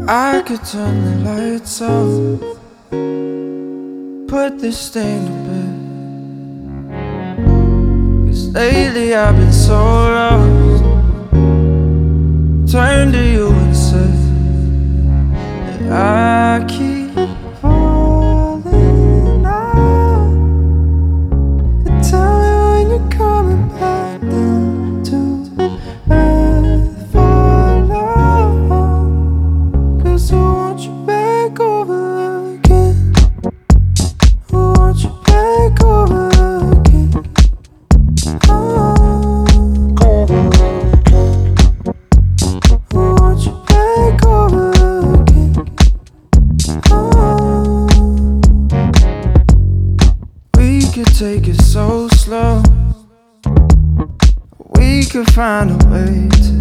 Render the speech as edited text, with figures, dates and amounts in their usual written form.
I could turn the lights on, put this thing to bed. 'Cause lately I've been so lost. Turn to you and say that I keep falling out. And tell me when you're coming back down to earth for love. 'Cause I want you back over again. I want you back over again. Oh. We could take it so slow. We could find a way to